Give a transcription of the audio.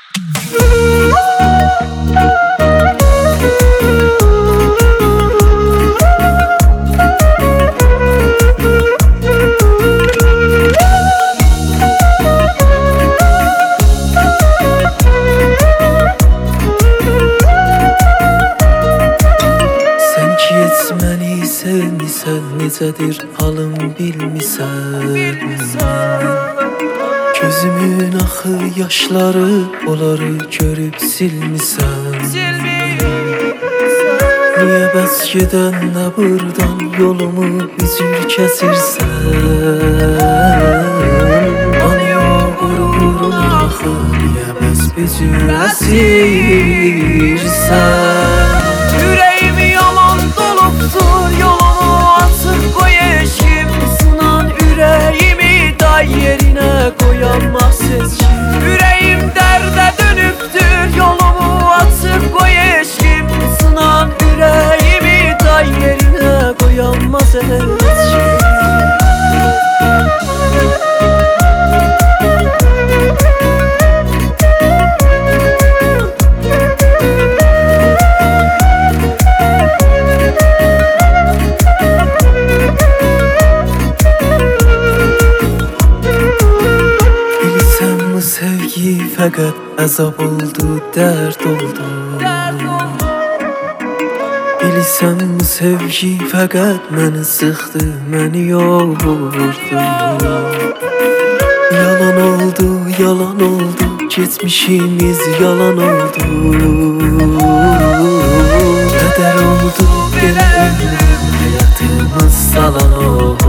Məni sevmisən, necədir halım bilmisən. Gözümün axı yaşları, onları görüb silmisən. Niyə bəs gedəndə burdan yolumu üzür kəsirsən? Anı qururun axı, niyə bəs büzür əsirsən? Ürəyimi yalan dolubdur, yolumu açıq qoy eşkim. Sınan ürəyimi day yerinə qoyamaz seçkim. Ürəyim dərdə dönübdür, yolumu açıq qoy eşkim. Sınan ürəyimi day yerinə qoyamaz seçkim. Sevgi fəqət əzab oldu, dərd oldu. Bilirsən bu sevgi fəqət məni sıxdı, məni yordu. Yalan oldu, keçmişimiz yalan oldu. Qədər oldu, belə ömrüm həyatımız salan oldu.